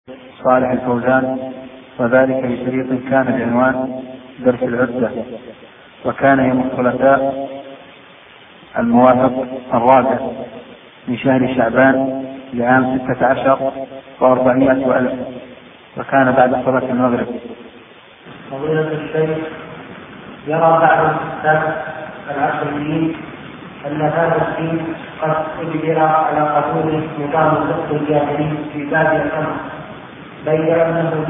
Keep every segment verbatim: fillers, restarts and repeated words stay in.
صالح الفوزان، وذلك بشريط كان بعنوان درس العدة، وكان يوم الثلاثاء الموافق الرابع من شهر شعبان لعام ستة عشر وأربعمائة وألف، وكان بعد صلاة المغرب. فضيلة الشيخ، يرى بعض الكتاب العشريين أن هذا الدين قد أجبر على قبول نظام الفقه الجاهلي في باب الأمر، بين أنه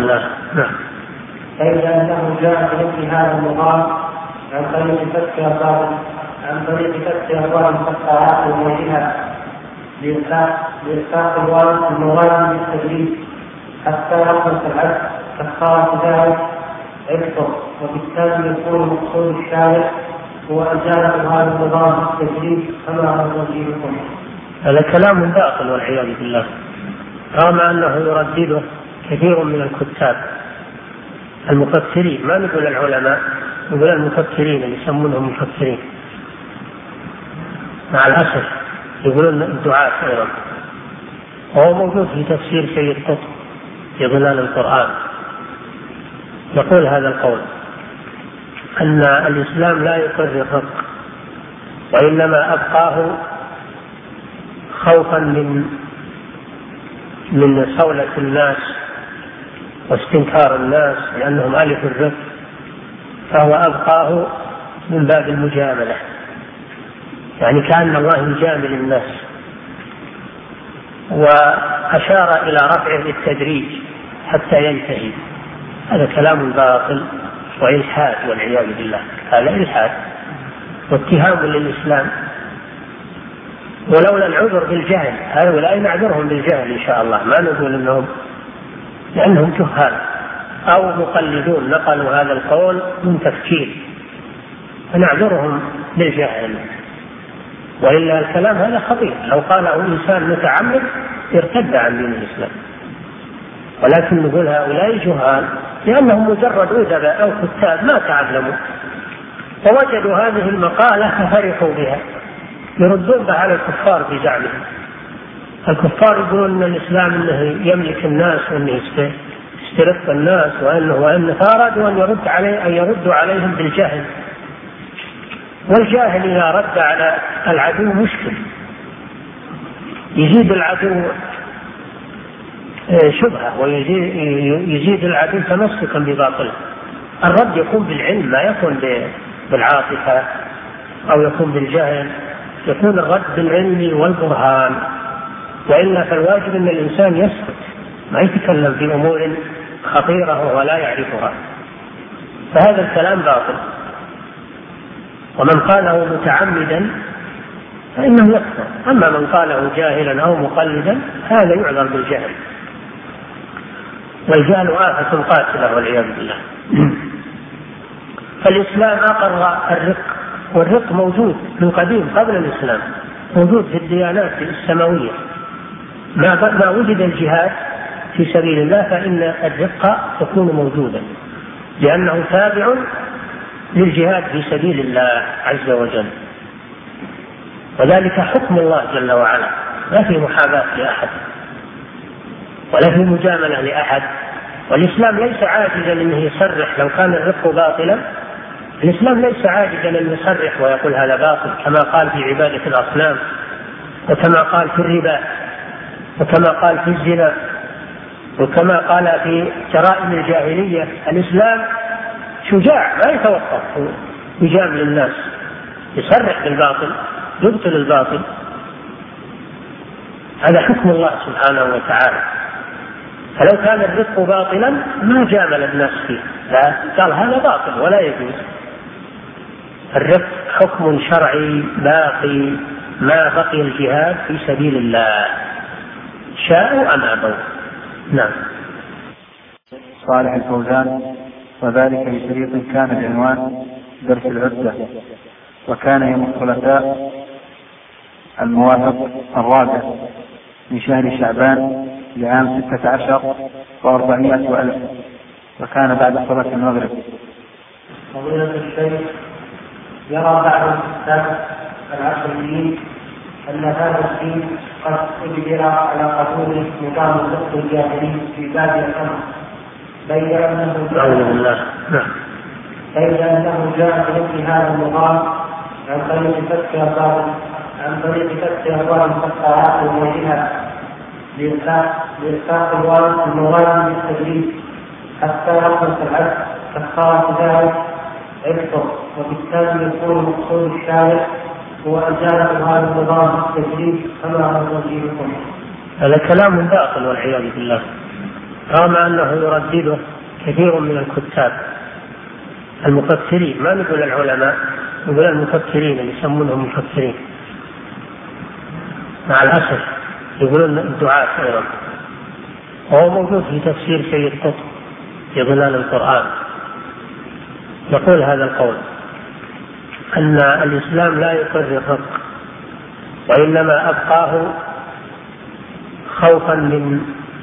بين أنه جاء بمثل هذا النظام عن طريق فتح أبواب عن طريق فتح أبواب الفقهاء وغيرها لإلحاق المواد بالتدريس حتى يصل العبد فصار ذلك عبث، وبالتالي يكون مقصود الشارع هو إزالة هذا النظام التدريس كما هو توجيهكم. هذا كلام باطل والعياذ بالله، رغم أنه يردده كثير من الكتاب المفكرين، ما نقول العلماء، نقول المفكرين اللي يسمونهم مفكرين مع الأسف، يقولون الدعاة أيضا. وهو موجود في تفسير سيد قطب في ظلال القرآن، يقول هذا القول أن الإسلام لا يقر الرق، وإنما أبقاه خوفا من من صولة الناس واستنكار الناس لأنهم ألفوا الرق، فهو أبقاه من باب المجاملة، يعني كأن الله يجامل الناس، وأشار إلى رفعه بالتدريج حتى ينتهي. هذا كلام باطل وإلحاد والعياذ بالله، هذا إلحاد واتهام للإسلام. ولولا العذر بالجهل، هؤلاء نعذرهم بالجهل إن شاء الله، ما نقول أنهم لأنهم جهال أو مقلدون نقلوا هذا القول من تفكير، فنعذرهم بالجهل. وإلا الكلام هذا خطير، لو قاله إنسان متعمد ارتد عن دين الإسلام، ولكن نقول هؤلاء جهال لأنهم مجرد أدباء أو كتاب ما تعلموا ووجدوا هذه المقالة ففرحوا بها، يردون بها على الكفار بزعمهم. الكفار يقولون أن الإسلام أنه يملك الناس وأنه يسترق الناس وأنه وأنه فأرادوا أن يرد عليه أن يردوا عليهم بالجهل، والجاهل إذا رد على العدو مشكل، يزيد العدو شبهة ويزيد العدو تمسكا بباطله. الرد يكون بالعلم، ما يكون بالعاطفة أو يكون بالجهل، يكون الرد بالعلم والبرهان، وإلا فالواجب أن الإنسان يسكت، ما يتكلم في أمور خطيرة ولا يعرفها، فهذا الكلام باطل. ومن قاله متعمدا فإنه يكفر، أما من قاله جاهلا أو مقلدا هذا يعذر بالجهل، والجهل آفة قاتلة والعياذ بالله. فالإسلام أقر الرق، والرق موجود من قديم قبل الإسلام، موجود في الديانات السماوية. ما ما وجد الجهاد في سبيل الله فإن الرق تكون موجودا، لأنه تابع للجهاد في سبيل الله عز وجل، وذلك حكم الله جل وعلا، لا في محاباة لأحد ولا في مجاملة لأحد. والإسلام ليس عاجزا أنه يصرح لو كان الرق باطلا، الإسلام ليس عاجزا أن يصرح ويقول هذا باطل، كما قال في عبادة الأصنام، وكما قال في الربا، وكما قال في الزنا، وكما قال في جرائم الجاهلية. الإسلام شجاع ما يتوقف يجامل الناس، يصرح بالباطل، يبطل الباطل. هذا حكم الله سبحانه وتعالى. فلو كان الرق باطلا ما جامل الناس فيه، لا قال هذا باطل ولا يجوز. الرق حكم شرعي باقي ما بقي الجهاد في سبيل الله، شاءوا أم أبوا. نعم. صالح الفوزان، وذلك بشريط كان بعنوان درس العدة، وكان يوم الثلاثاء الموافق الرابع من شهر شعبان لعام ستة عشر وأربعمائة وألف، وكان بعد صلاة المغرب. فضيلة الشيخ، يرى بعض الكتاب العشريين أن هذا الدين قد أجبر على قبول نظام الفقه الجاهلي في باب الأمر بين أنه بين أنه جاء بمثل هذا النظام عن طريق فتح أبواب عن طريق فتح أبواب الفتاحات وغيرها لإلقاء المواد بالتدريب حتى يخلص العبد فصار ذلك عبده، وبالتالي يكون مقصود الشارع هو إزالة هذا النظام بالتدريب كما هو وجيهكم. هذا كلام باطل والعياذ بالله، رغم أنه يردده كثير من الكتاب المفسرين، ما نقول العلماء، نقول المفسرين اللي يسمونهم مفسرين مع الأسف، يقولون الدعاة أيضا. وهو موجود في تفسير سيد قطب في ظلال القرآن، يقول هذا القول أن الإسلام لا يقر الرق، وإنما أبقاه خوفا من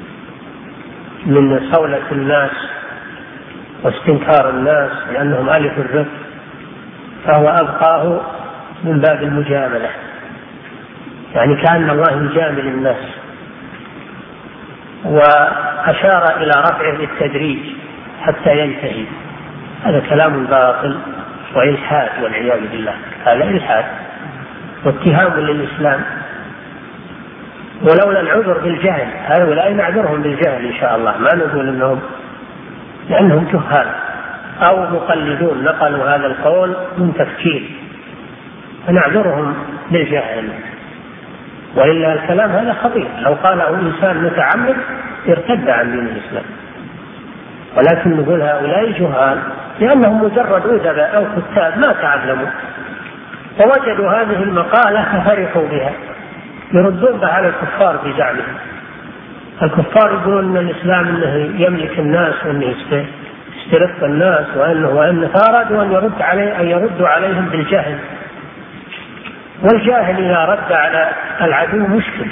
من صولة الناس واستنكار الناس لأنهم ألف الرق، فهو أبقاه من باب المجاملة، يعني كأن الله يجامل الناس، وأشار إلى رفعه بالتدريج حتى ينتهي. هذا كلام باطل وإلحاد والعياذ بالله، هذا إلحاد واتهام للإسلام. ولولا العذر بالجهل، هؤلاء نعذرهم بالجهل إن شاء الله، ما نقول إنهم لأنهم جهال أو مقلدون نقلوا هذا القول من تفكير، فنعذرهم بالجهل. وإلا الكلام هذا خطير، لو قاله إنسان متعمد ارتد عن دين الإسلام، ولكن نقول هؤلاء جهال لأنهم مجرد أدباء أو كتاب ما تعلموا ووجدوا هذه المقالة ففرحوا بها، يردون بها على الكفار بزعمهم. الكفار يقولون أن الإسلام أنه يملك الناس وأنه يسترق الناس وأنه وأنه فأرادوا أن يرد عليه أن يردوا عليهم بالجهل، والجاهل إذا رد على العدو مشكل،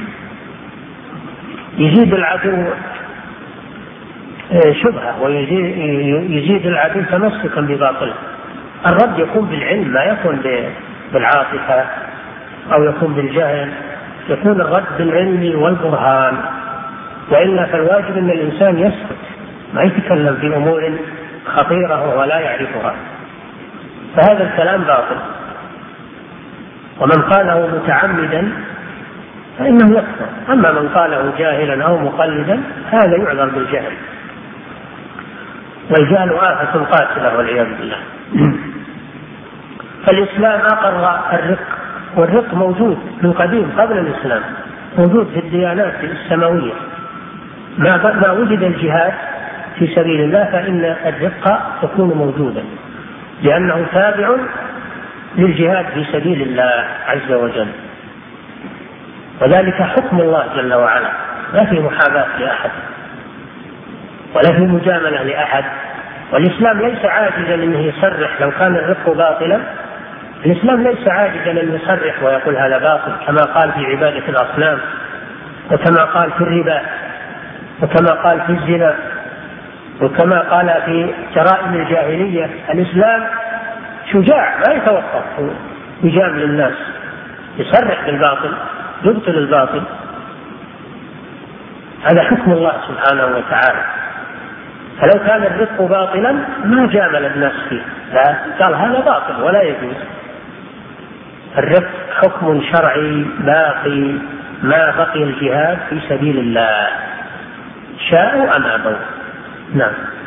يزيد العدو شبهة ويزيد العدو تمسكا بباطله. الرد يكون بالعلم، ما يكون بالعاطفة أو يكون بالجهل، يكون الرد بالعلم والبرهان. وإلا فالواجب أن الإنسان يسكت، ما يتكلم في أمور خطيرة وهو لا يعرفها، فهذا الكلام باطل. ومن قاله متعمدا فإنه يكفر، أما من قاله جاهلا أو مقلدا هذا يعذر بالجهل، والجهل آفة قاتلة والعياذ بالله. فالإسلام أقر الرق، والرق موجود من قديم قبل الإسلام، موجود في الديانات السماوية. ما وجد الجهاد في سبيل الله فإن الرق يكون موجودا، لأنه تابع للجهاد في سبيل الله عز وجل، وذلك حكم الله جل وعلا، لا في محاباة لأحد ولا في مجاملة لأحد. والإسلام ليس عاجزا أنه يصرح، لو كان الرق باطلا الإسلام ليس عاجزا أن يصرح ويقول هذا باطل، كما قال في عبادة الأصنام، وكما قال في الربا، وكما قال في الزنا، وكما قال في جرائم الجاهلية. الإسلام شجاع ما يتوقف يجامل الناس، يصرح بالباطل، يبطل الباطل. هذا حكم الله سبحانه وتعالى. فلو كان الرق باطلا ما جامل الناس فيه، لا قال هذا باطل ولا يجوز. الرق حكم شرعي باقي ما بقي الجهاد في سبيل الله، شاءوا أم أبوا. نعم.